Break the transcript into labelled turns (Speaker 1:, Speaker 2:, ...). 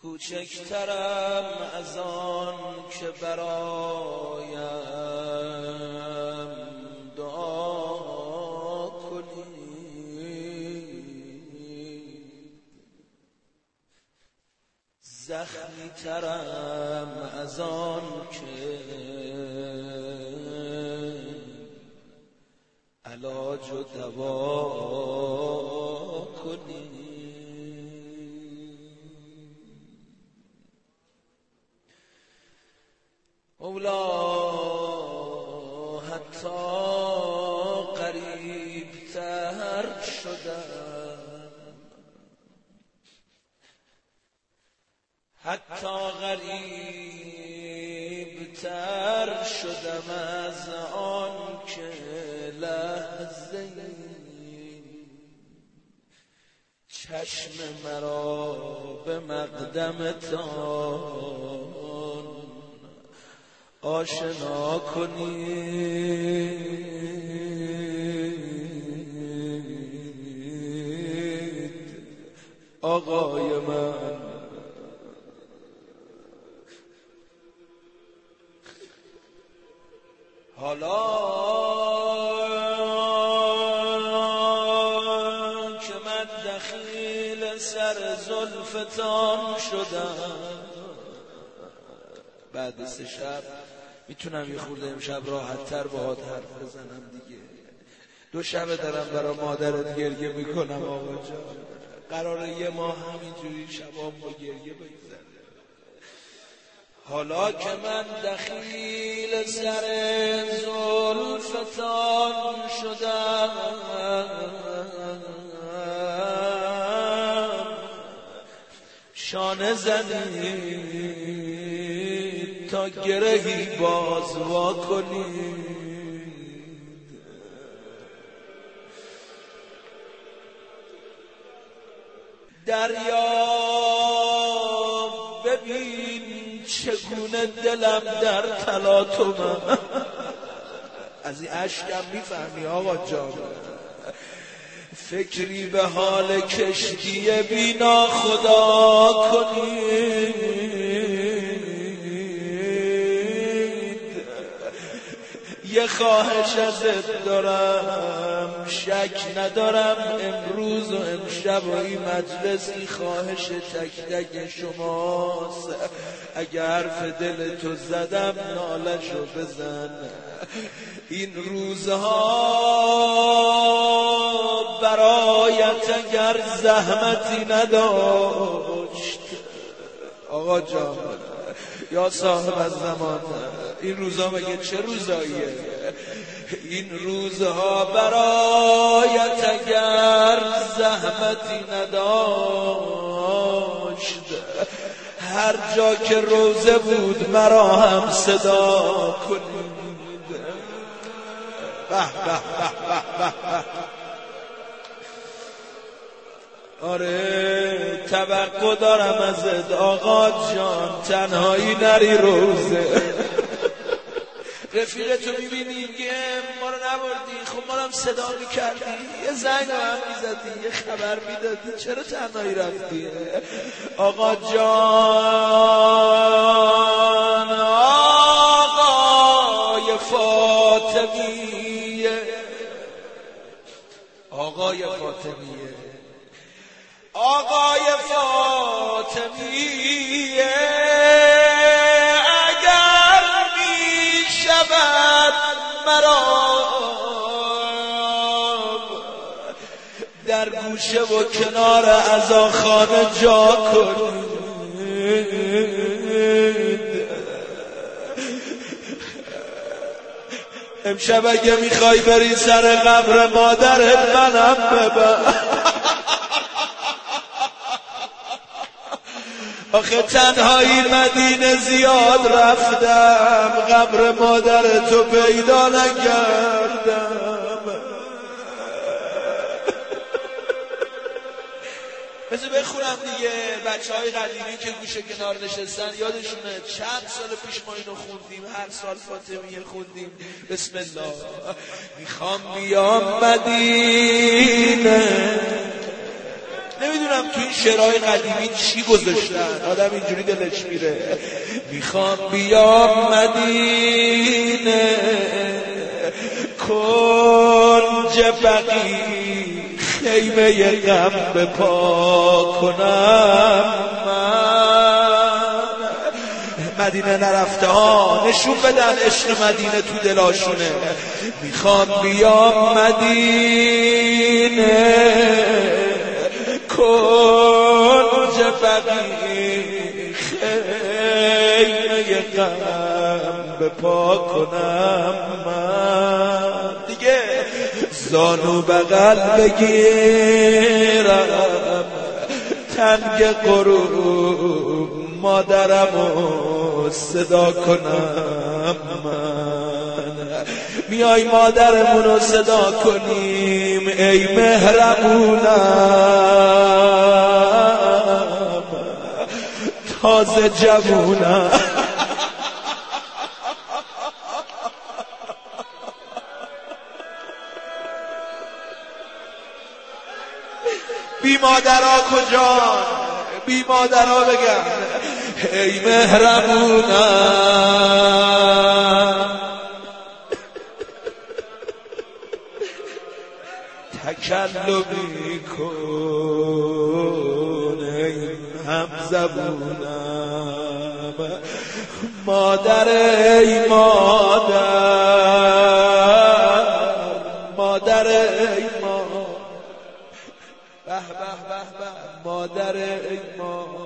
Speaker 1: کوچکترم از آن که برایم دعا کنی، زخمی ترم از آن که علاج و دوا کنی. مولا حتی قریب‌تر شدم، حتی قریب‌تر شدم از آن که لحظه چشم مرا به مقدمتان آشنا کنید. آقای من حالا که من دخیل سر زلفتان شدم، بعد 3 شب میتونم یه خورده امشب راحت تر باهات حرف بزنم دیگه. 2 شب دارم برای مادرت گریه میکنم آقا جان، قراره 1 ماه همینجوری شبام با گریه بگذره. حالا که من دخیل سر زلفتان شدم، شانه زدید تا گرهی باز وا کنید. دریا ببین چگونه دلم در تلاطمه. از این اشکم میفهمی آقا جان؟ فکری به حال کشتی بینا خدا کنید. یه خواهش ازت دارم، شک ندارم امروز و امشب و این مجلس این خواهش تک تک شماست. اگه حرف دل تو زدم نالشو بزن. این روزها برایت اگر زحمتی نداشت آقا جان یا صاحب الزمان، این روزها مگه چه روزاییه؟ این روزها برایت اگر زحمتی نداشت، هر جا که روزه بود مرا هم صدا کنید. به به به به به. آره توقع دارم ازت آقا جان، تنهایی نری روزه. رفیقتو میبینی میگه ما رو نبردی، خب ما رو هم صدا میکردی، یه زنگ رو هم میزدی، یه خبر میدادی، چرا تنهایی رفتی؟ آقا جان آقای فاطمیه، آقای فاطمیه، آقای فاطمیه، اگر می شود مرا در گوشه و کنار عزاخانه جا کنید. امشب اگه میخوای بری سر قبر مادرت منم ببر. آخه تنهایی مدینه زیاد رفتم، قبر مادرتو پیدا نکردم. بذار بخونم دیگه. بچه‌های قدیمی که گوشه کنار نشستن یادشونه چند سال پیش ما اینو خوندیم، هر سال فاطمیه خوندیم. بسم الله. میخوام بیام مدینه نمیدونم تو این شعرهای قدیمی چی گذاشتن، آدم اینجوری دلش میره. میخوام بیام مدینه کنج بقیع خیمه غم بپا کنم. مدینه نرفته ها نشون بدن عشق مدینه تو دلاشونه. میخوام بیام مدینه کنج بقیع خیمه غم بپا کنم. من دیگه زانو بغل بگیرم تنگ غروب مادرمو صدا کنم. من میای مادرمونو صدا کنیم ای مهربونم تازه جوونم. بی مادرها کجان؟ بی مادرها بگم ای مهربونم تکلمی کن ای همزبونم. مادر ای مادر مادر ای مادر به به به به مادر ای مادر